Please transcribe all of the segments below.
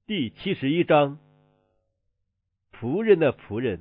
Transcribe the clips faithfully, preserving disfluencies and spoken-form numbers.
第七十一章，仆人的仆人。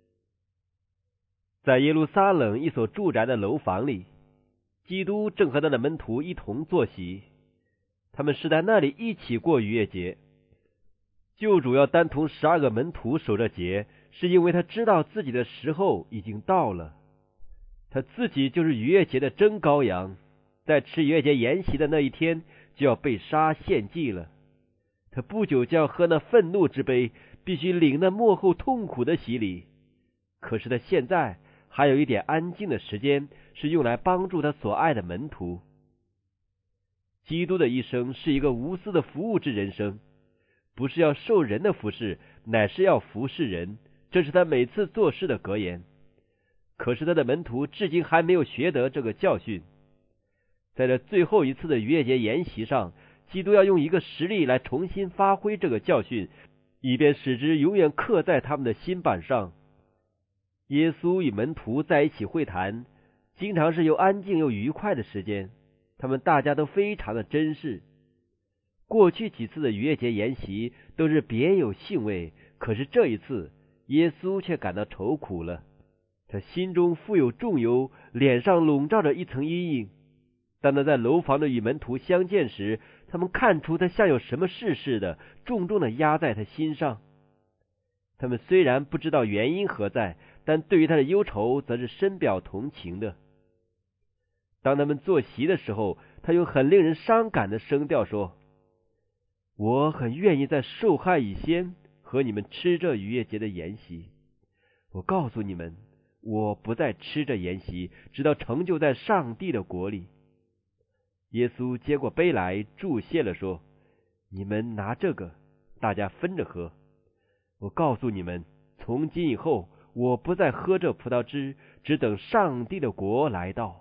在耶路撒冷一所住宅的楼房里，基督正和他的门徒一同坐席，他们是在那里一起过逾越节。救主要单同十二个门徒守着节，是因为他知道自己的时候已经到了，他自己就是逾越节的真羔羊，在吃逾越节筵席的那一天就要被杀献祭了。他不久就要喝那愤怒之杯，必须领那末后痛苦的洗礼。可是他现在还有一点安静的时间，是用来帮助他所爱的门徒。基督的一生是一个无私的服务之人生，不是要受人的服侍，乃是要服侍人，这是他每次做事的格言。可是他的门徒至今还没有学得这个教训。在这最后一次的逾越节筵席上，基督要用一个实例来重新发挥这个教训，以便使之永远刻在他们的心板上。耶稣与门徒在一起会谈，经常是又安静又愉快的时间，他们大家都非常的珍视。过去几次的逾越节筵席都是别有兴味，可是这一次耶稣却感到愁苦了，他心中负有重忧，脸上笼罩着一层阴影。当他在楼房的与门徒相见时，他们看出他像有什么事似的，重重的压在他心上。他们虽然不知道原因何在，但对于他的忧愁则是深表同情的。当他们坐席的时候，他用很令人伤感的声调说：我很愿意在受害以先和你们吃这逾越节的筵席。我告诉你们，我不再吃这筵席，直到成就在上帝的国里。耶稣接过杯来，祝谢了，说：你们拿这个，大家分着喝。我告诉你们，从今以后，我不再喝这葡萄汁，只等上帝的国来到。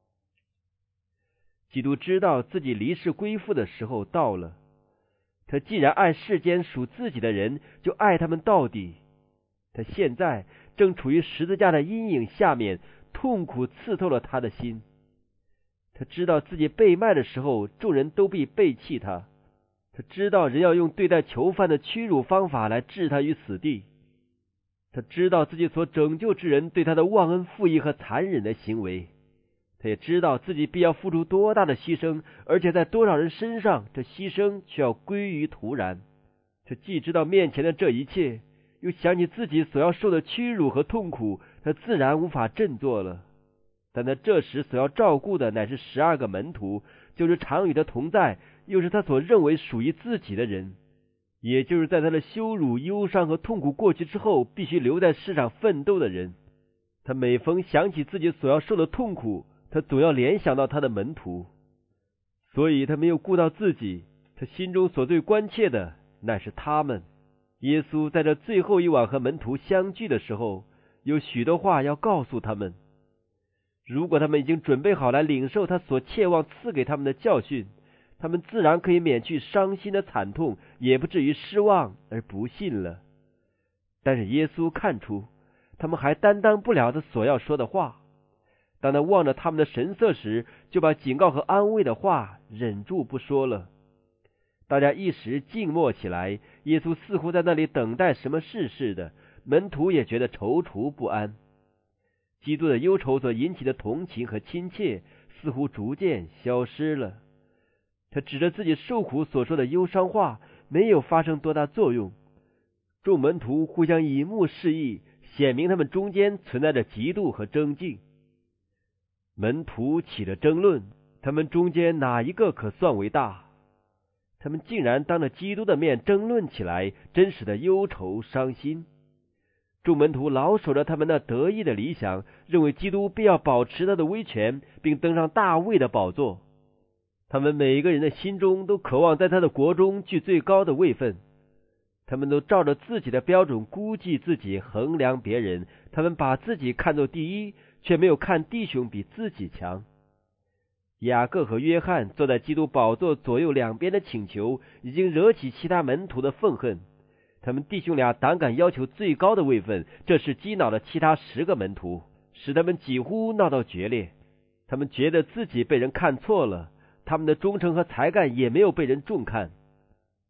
基督知道自己离世归父的时候到了，他既然爱世间属自己的人，就爱他们到底。他现在正处于十字架的阴影下面，痛苦刺透了他的心。他知道自己被卖的时候，众人都必背弃他。他知道人要用对待囚犯的屈辱方法来置他于死地。他知道自己所拯救之人对他的忘恩负义和残忍的行为。他也知道自己必要付出多大的牺牲，而且在多少人身上，这牺牲却要归于突然。他既知道面前的这一切，又想起自己所要受的屈辱和痛苦，他自然无法振作了。但他这时所要照顾的乃是十二个门徒，就是常与他同在，又是他所认为属于自己的人，也就是在他的羞辱、忧伤和痛苦过去之后，必须留在世上奋斗的人。他每逢想起自己所要受的痛苦，他总要联想到他的门徒，所以他没有顾到自己，他心中所最关切的乃是他们。耶稣在这最后一晚和门徒相聚的时候，有许多话要告诉他们。如果他们已经准备好来领受他所切望赐给他们的教训，他们自然可以免去伤心的惨痛，也不至于失望而不信了。但是耶稣看出他们还担当不了他所要说的话，当他望着他们的神色时，就把警告和安慰的话忍住不说了。大家一时静默起来，耶稣似乎在那里等待什么事似的，门徒也觉得踌躇不安。基督的忧愁所引起的同情和亲切似乎逐渐消失了。他指着自己受苦所说的忧伤话没有发生多大作用。众门徒互相以目示意，显明他们中间存在着嫉妒和争竞。门徒起了争论，他们中间哪一个可算为大？他们竟然当着基督的面争论起来，真使得忧愁伤心。众门徒老守着他们那得意的理想，认为基督必要保持他的威权，并登上大卫的宝座。他们每一个人的心中都渴望在他的国中居最高的位分。他们都照着自己的标准估计自己，衡量别人。他们把自己看作第一，却没有看弟兄比自己强。雅各和约翰坐在基督宝座左右两边的请求，已经惹起其他门徒的愤恨。他们弟兄俩胆敢要求最高的位分，这是激恼了其他十个门徒，使他们几乎闹到决裂。他们觉得自己被人看错了，他们的忠诚和才干也没有被人重看。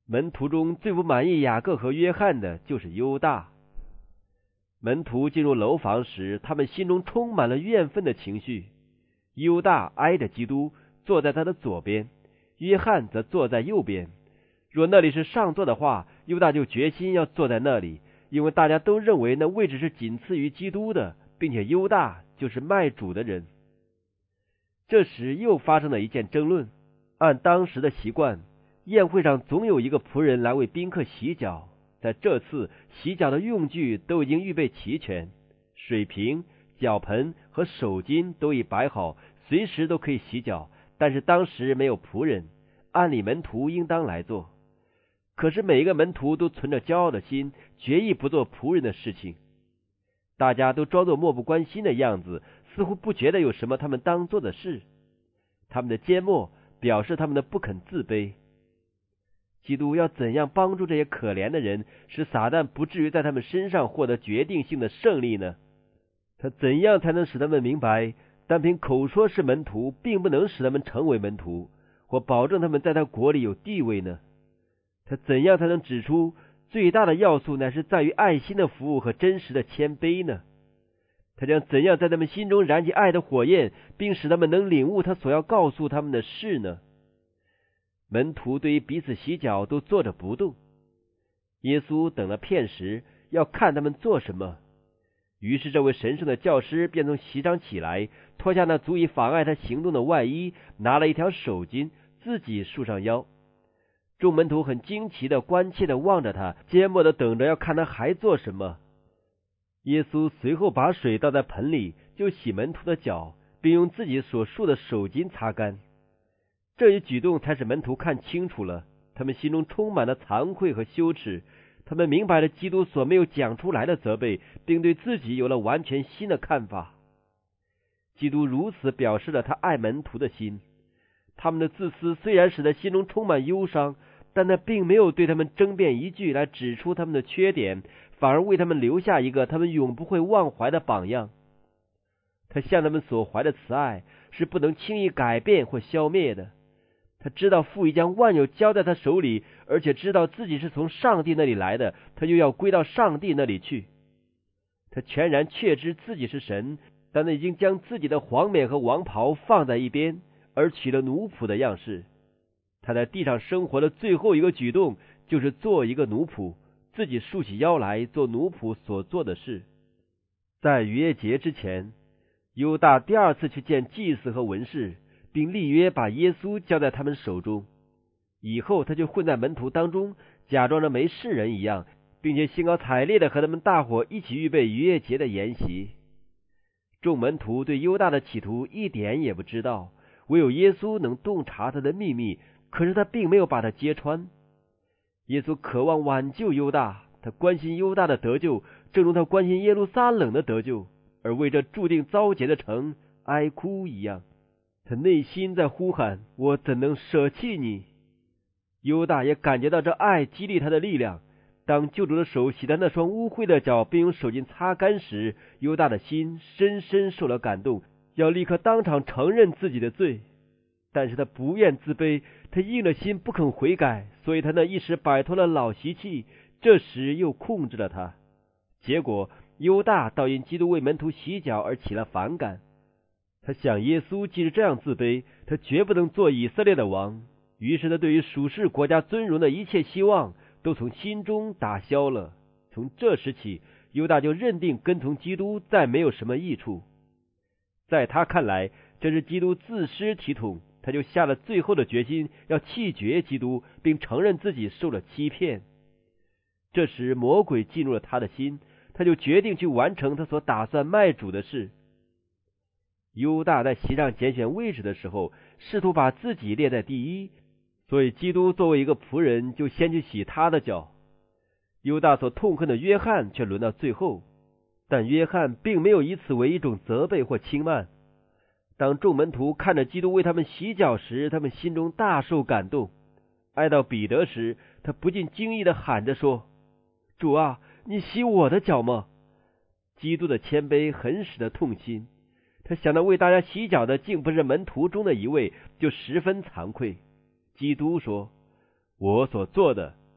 门徒中最不满意雅各和约翰的就是犹大。门徒进入楼房时，他们心中充满了怨愤的情绪。犹大挨着基督，坐在他的左边，约翰则坐在右边。若那里是上座的话，犹大就决心要坐在那里，因为大家都认为那位置是仅次于基督的，并且犹大就是卖主的人。这时又发生了一件争论。按当时的习惯，宴会上总有一个仆人来为宾客洗脚。在这次洗脚的用具都已经预备齐全，水瓶、脚盆和手巾都已摆好，随时都可以洗脚。但是当时没有仆人，按理门徒应当来做。可是每一个门徒都存着骄傲的心，决意不做仆人的事情。大家都装作漠不关心的样子，似乎不觉得有什么他们当做的事。他们的缄默表示他们的不肯自卑。基督要怎样帮助这些可怜的人，使撒旦不至于在他们身上获得决定性的胜利呢？他怎样才能使他们明白，单凭口说是门徒，并不能使他们成为门徒，或保证他们在他国里有地位呢？他怎样才能指出最大的要素乃是在于爱心的服务和真实的谦卑呢？他将怎样在他们心中燃起爱的火焰，并使他们能领悟他所要告诉他们的事呢？门徒对于彼此洗脚都坐着不动。耶稣等了片时，要看他们做什么。于是这位神圣的教师便从席上起来，脱下那足以妨碍他行动的外衣，拿了一条手巾，自己束上腰。众门徒很惊奇的、关切的望着他，缄默的等着要看他还做什么。耶稣随后把水倒在盆里，就洗门徒的脚，并用自己所束的手巾擦干。这一举动才使门徒看清楚了，他们心中充满了惭愧和羞耻。他们明白了基督所没有讲出来的责备，并对自己有了完全新的看法。基督如此表示了他爱门徒的心。他们的自私虽然使他心中充满忧伤，但那并没有对他们争辩一句来指出他们的缺点，反而为他们留下一个他们永不会忘怀的榜样。他向他们所怀的慈爱是不能轻易改变或消灭的。他知道父已将万有交在他手里，而且知道自己是从上帝那里来的，他又要归到上帝那里去。他全然确知自己是神，但他已经将自己的皇冕和王袍放在一边，而取了奴仆的样式。他在地上生活的最后一个举动，就是做一个奴仆，自己竖起腰来做奴仆所做的事。在逾越节之前，犹大第二次去见祭司和文士，并立约把耶稣交在他们手中。以后他就混在门徒当中，假装着没事人一样，并且兴高采烈的和他们大伙一起预备逾越节的筵席。众门徒对犹大的企图一点也不知道，唯有耶稣能洞察他的秘密，可是他并没有把他揭穿。耶稣渴望挽救犹大，他关心犹大的得救，正如他关心耶路撒冷的得救，而为这注定遭劫的城哀哭一样。他内心在呼喊，我怎能舍弃你？犹大也感觉到这爱激励他的力量。当救主的手洗他那双污秽的脚，并用手巾擦干时，犹大的心深深受了感动，要立刻当场承认自己的罪。但是他不愿自卑，他硬着心不肯悔改，所以他那一时摆脱了老习气，这时又控制了他。结果犹大倒因基督为门徒洗脚而起了反感。他想耶稣既是这样自卑，他绝不能做以色列的王。于是他对于属世国家尊荣的一切希望都从心中打消了。从这时起，犹大就认定跟从基督再没有什么益处。在他看来，这是基督自失体统，他就下了最后的决心，要弃绝基督，并承认自己受了欺骗。这时魔鬼进入了他的心，他就决定去完成他所打算卖主的事。犹大在席上拣选位置的时候，试图把自己列在第一，所以基督作为一个仆人，就先去洗他的脚。犹大所痛恨的约翰却轮到最后，但约翰并没有以此为一种责备或轻慢。当众门徒看着基督为他们洗脚时，他们心中大受感动。挨到彼得时，他不禁惊异地喊着说，主啊，你洗我的脚吗？基督的谦卑很使他痛心，他想到为大家洗脚的竟不是门徒中的一位，就十分惭愧。基督说，我所做的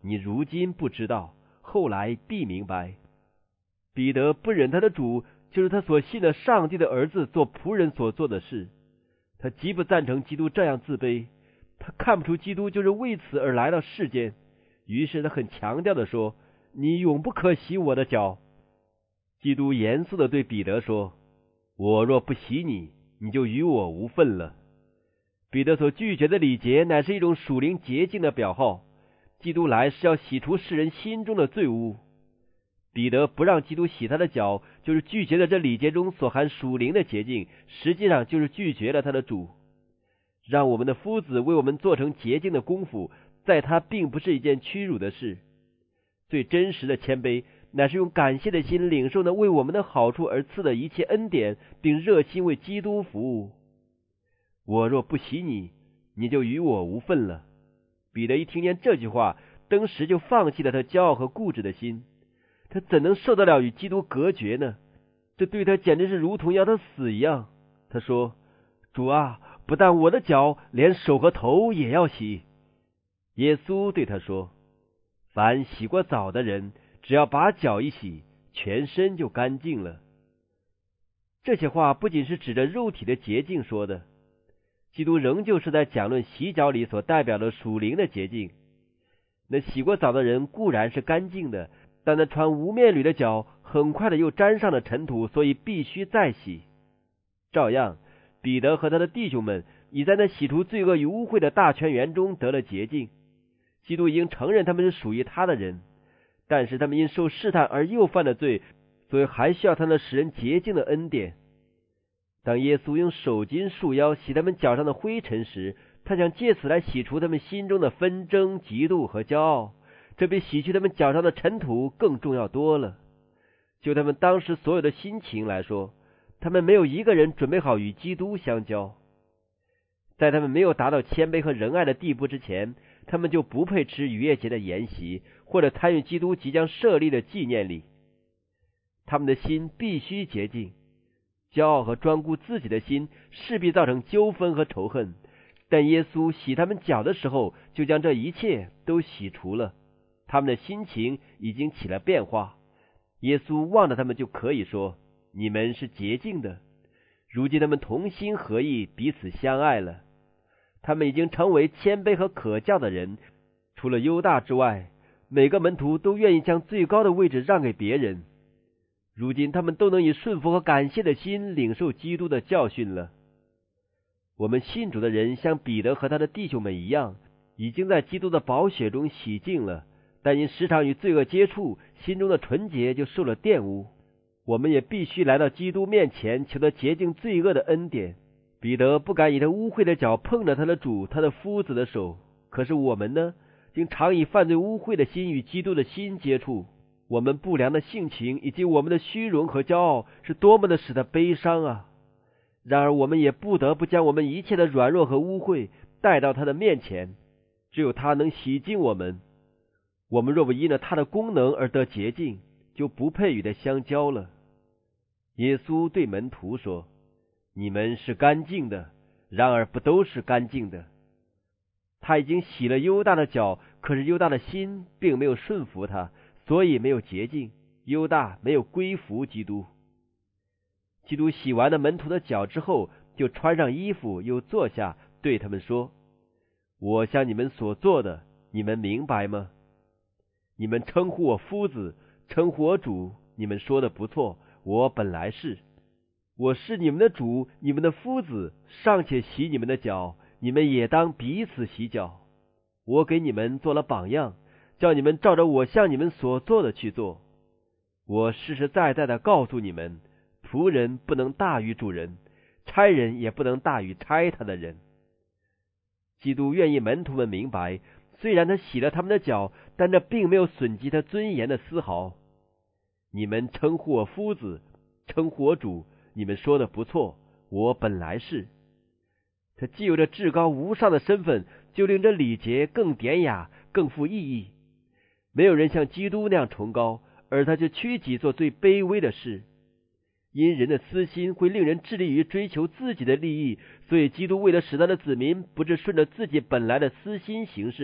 你如今不知道，后来必明白。彼得不忍他的主，就是他所信的上帝的儿子做仆人所做的事。他极不赞成基督这样自卑，他看不出基督就是为此而来到世间，于是他很强调的说，你永不可洗我的脚。基督严肃的对彼得说，我若不洗你，你就与我无分了。彼得所拒绝的礼节乃是一种属灵洁净的表号，基督来是要洗除世人心中的罪污。彼得不让基督洗他的脚，就是拒绝了这礼节中所含属灵的洁净，实际上就是拒绝了他的主。让我们的夫子为我们做成洁净的功夫，在他并不是一件屈辱的事。最真实的谦卑乃是用感谢的心领受那为我们的好处而赐的一切恩典，并热心为基督服务。我若不洗你，你就与我无分了。彼得一听见这句话，当时就放弃了他骄傲和固执的心。他怎能受得了与基督隔绝呢？这对他简直是如同要他死一样。他说，主啊，不但我的脚，连手和头也要洗。耶稣对他说，凡洗过澡的人，只要把脚一洗，全身就干净了。这些话不仅是指着肉体的洁净说的，基督仍旧是在讲论洗脚里所代表的属灵的洁净。那洗过澡的人固然是干净的，但那穿无面履的脚很快的又沾上了尘土，所以必须再洗。照样，彼得和他的弟兄们已在那洗除罪恶与污秽的大泉源中得了洁净。基督已经承认他们是属于他的人，但是他们因受试探而又犯了罪，所以还需要他那使人洁净的恩典。当耶稣用手巾束腰洗他们脚上的灰尘时，他想借此来洗除他们心中的纷争、嫉妒和骄傲，这比洗去他们脚上的尘土更重要多了。就他们当时所有的心情来说，他们没有一个人准备好与基督相交。在他们没有达到谦卑和仁爱的地步之前，他们就不配吃逾越节的筵席，或者参与基督即将设立的纪念礼。他们的心必须洁净，骄傲和专顾自己的心势必造成纠纷和仇恨，但耶稣洗他们脚的时候，就将这一切都洗除了。他们的心情已经起了变化，耶稣望着他们就可以说，你们是洁净的。如今他们同心合意，彼此相爱了。他们已经成为谦卑和可教的人，除了犹大之外，每个门徒都愿意将最高的位置让给别人。如今他们都能以顺服和感谢的心领受基督的教训了。我们信主的人像彼得和他的弟兄们一样，已经在基督的宝血中洗净了，但因时常与罪恶接触，心中的纯洁就受了玷污。我们也必须来到基督面前，求得洁净罪恶的恩典。彼得不敢以他污秽的脚碰着他的主，他的夫子的手。可是我们呢，竟常以犯罪污秽的心与基督的心接触。我们不良的性情以及我们的虚荣和骄傲，是多么的使他悲伤啊！然而我们也不得不将我们一切的软弱和污秽带到他的面前，只有他能洗净我们。我们若不因了他的功能而得洁净，就不配与他相交了。耶稣对门徒说，你们是干净的，然而不都是干净的。他已经洗了犹大的脚，可是犹大的心并没有顺服他，所以没有洁净。犹大没有归服基督。基督洗完了门徒的脚之后，就穿上衣服，又坐下，对他们说，我向你们所做的，你们明白吗？你们称呼我夫子，称呼我主，你们说的不错，我本来是。我是你们的主，你们的夫子，尚且洗你们的脚，你们也当彼此洗脚。我给你们做了榜样，叫你们照着我向你们所做的去做。我实实在在的告诉你们，仆人不能大于主人，差人也不能大于差他的人。基督愿意门徒们明白，虽然他洗了他们的脚，但这并没有损及他尊严的丝毫。你们称呼我夫子，称呼我主，你们说的不错，我本来是。他既有着至高无上的身份，就令这礼节更典雅，更富意义。没有人像基督那样崇高，而他却屈己做最卑微的事。因人的私心会令人致力于追求自己的利益，所以基督为了使他的子民不是顺着自己本来的私心行事，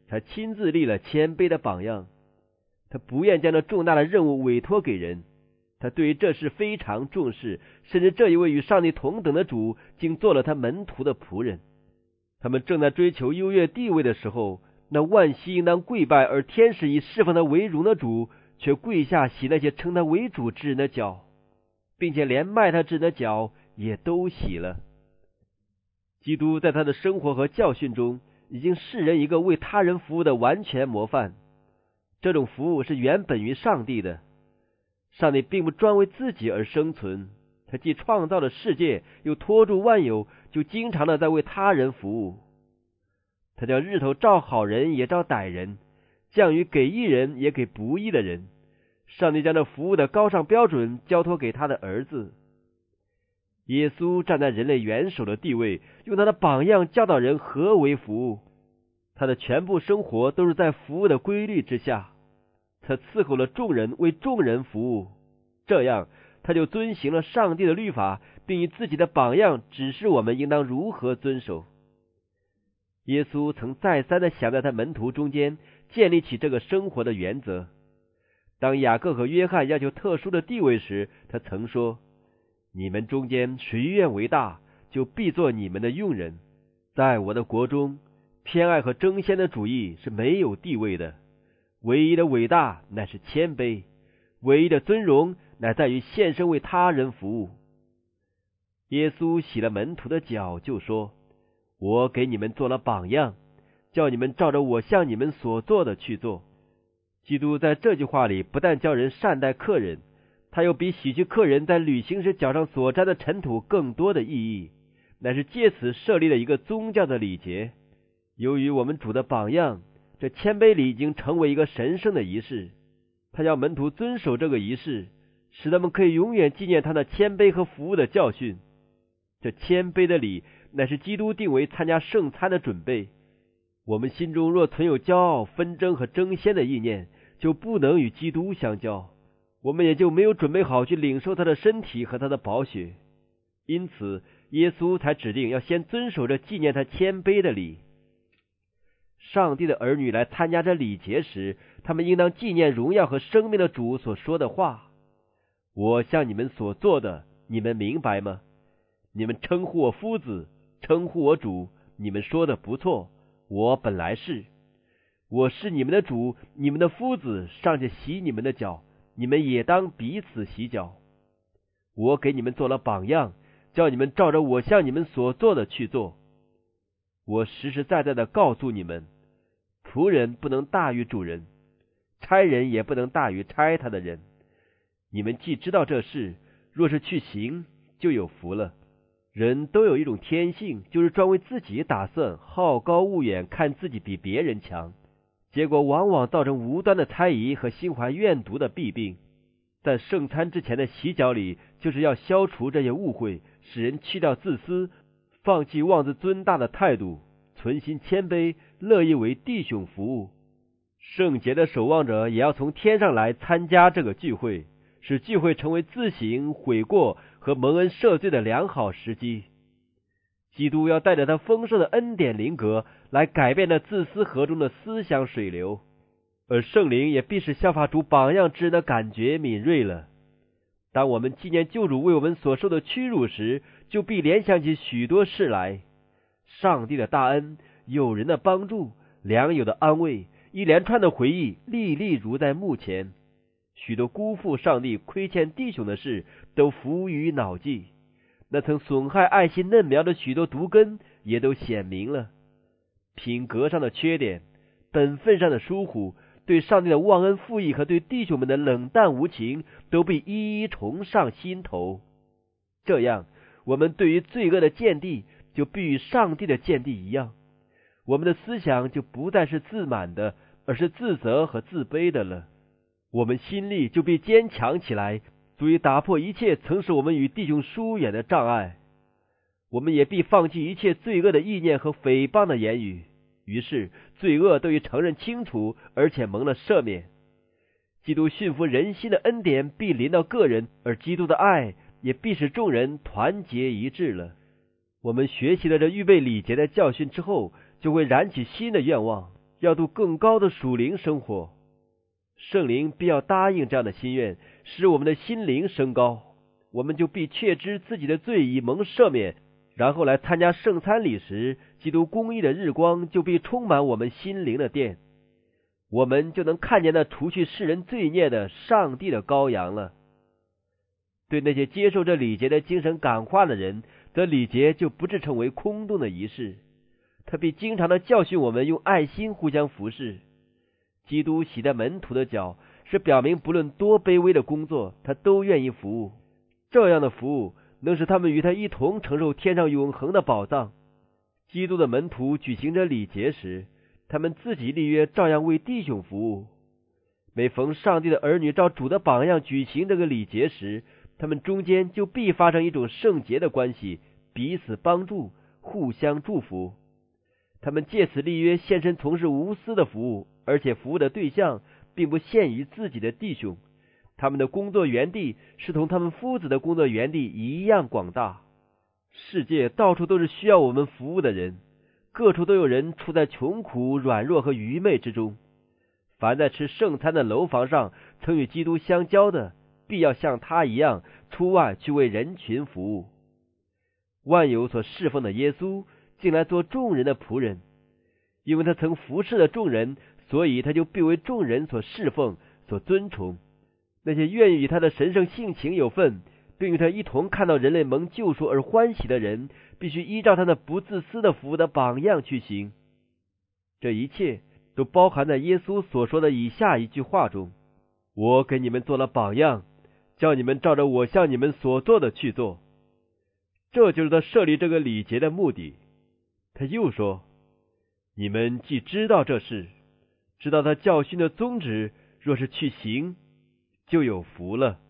他亲自立了谦卑的榜样。他不愿将这重大的任务委托给人，他对于这事非常重视，甚至这一位与上帝同等的主竟做了他门徒的仆人。他们正在追求优越地位的时候，那万膝应当跪拜而天使以侍奉他为荣的主，却跪下洗那些称他为主之人的脚，并且连卖他之人的脚也都洗了。基督在他的生活和教训中已经示人一个为他人服务的完全模范。这种服务是原本于上帝的，上帝并不专为自己而生存，他既创造了世界，又托住万有，就经常的在为他人服务。他将日头照好人也照歹人，降雨给义人也给不义的人。上帝将这服务的高尚标准交托给他的儿子。耶稣站在人类元首的地位，用他的榜样教导人何为服务。他的全部生活都是在服务的规律之下，他伺候了众人，为众人服务，这样他就遵行了上帝的律法，并以自己的榜样指示我们应当如何遵守。耶稣曾再三的想在他门徒中间建立起这个生活的原则。当雅各和约翰要求特殊的地位时，他曾说：你们中间谁愿为大，就必做你们的用人。在我的国中，偏爱和争先的主义是没有地位的，唯一的伟大乃是谦卑，唯一的尊荣乃在于献身为他人服务。耶稣洗了门徒的脚，就说：我给你们做了榜样，叫你们照着我向你们所做的去做。基督在这句话里不但教人善待客人，他又比洗去客人在旅行时脚上所沾的尘土更多的意义，乃是借此设立了一个宗教的礼节。由于我们主的榜样，这谦卑礼已经成为一个神圣的仪式，他要门徒遵守这个仪式，使他们可以永远纪念他的谦卑和服务的教训。这谦卑的礼乃是基督定为参加圣餐的准备。我们心中若存有骄傲、纷争和争先的意念，就不能与基督相交，我们也就没有准备好去领受他的身体和他的宝血。因此耶稣才指定要先遵守着纪念他谦卑的礼。上帝的儿女来参加这礼节时，他们应当纪念荣耀和生命的主所说的话：我向你们所做的，你们明白吗？你们称呼我夫子，称呼我主，你们说的不错，我本来是。我是你们的主，你们的夫子，尚且洗你们的脚，你们也当彼此洗脚。我给你们做了榜样，叫你们照着我向你们所做的去做。我实实在在的告诉你们，仆人不能大于主人，差人也不能大于差他的人。你们既知道这事，若是去行，就有福了。人都有一种天性，就是专为自己打算，好高骛远，看自己比别人强，结果往往造成无端的猜疑和心怀怨毒的弊病。在圣餐之前的洗脚里，就是要消除这些误会，使人去掉自私，放弃妄自尊大的态度，存心谦卑，乐意为弟兄服务。圣洁的守望者也要从天上来参加这个聚会，使聚会成为自省、悔过和蒙恩赦罪的良好时机。基督要带着他丰盛的恩典灵格来改变那自私河中的思想水流，而圣灵也必使效法主榜样之人的感觉敏锐了。当我们纪念救主为我们所受的屈辱时，就必联想起许多事来：上帝的大恩、友人的帮助、良友的安慰，一连串的回忆历历如在目前。许多辜负上帝、亏欠弟兄的事都浮于脑际，那曾损害爱心嫩苗的许多毒根也都显明了。品格上的缺点、本分上的疏忽、对上帝的忘恩负义和对弟兄们的冷淡无情，都被一一重上心头。这样，我们对于罪恶的见地就必与上帝的见地一样，我们的思想就不再是自满的，而是自责和自卑的了。我们心力就必坚强起来，足以打破一切曾使我们与弟兄疏远的障碍。我们也必放弃一切罪恶的意念和诽谤的言语，于是罪恶都已承认清楚，而且蒙了赦免。基督驯服人心的恩典必临到个人，而基督的爱也必使众人团结一致了。我们学习了这预备礼节的教训之后，就会燃起新的愿望， 要度更高的属灵生活。圣灵必要答应这样的心愿，使我们的心灵升高，我们就必确知自己的罪已蒙赦免，然后来参加圣餐礼时，基督公义的日光就必充满我们心灵的殿，我们就能看见那除去世人罪孽的上帝的羔羊了。对那些接受这礼节的精神感化的人，则礼节就不致成为空洞的仪式，他必经常的教训我们用爱心互相服侍。基督洗在门徒的脚，是表明不论多卑微的工作，他都愿意服务。这样的服务能使他们与他一同承受天上永恒的宝藏。基督的门徒举行着礼节时，他们自己立约照样为弟兄服务。每逢上帝的儿女照主的榜样举行这个礼节时，他们中间就必发生一种圣洁的关系，彼此帮助，互相祝福。他们借此立约献身从事无私的服务，而且服务的对象并不限于自己的弟兄，他们的工作园地是同他们夫子的工作园地一样广大。世界到处都是需要我们服务的人，各处都有人处在穷苦、软弱和愚昧之中。凡在吃圣餐的楼房上曾与基督相交的，必要像他一样出外去为人群服务。万有所侍奉的耶稣竟来做众人的仆人，因为他曾服侍了众人，所以他就必为众人所侍奉、所尊崇。那些愿意与他的神圣性情有份，并与他一同看到人类蒙救赎而欢喜的人，必须依照他那不自私的服务的榜样去行。这一切都包含在耶稣所说的以下一句话中：我给你们做了榜样，叫你们照着我向你们所做的去做。这就是他设立这个礼节的目的。他又说，你们既知道这事，知道他教训的宗旨，若是去行，就有福了。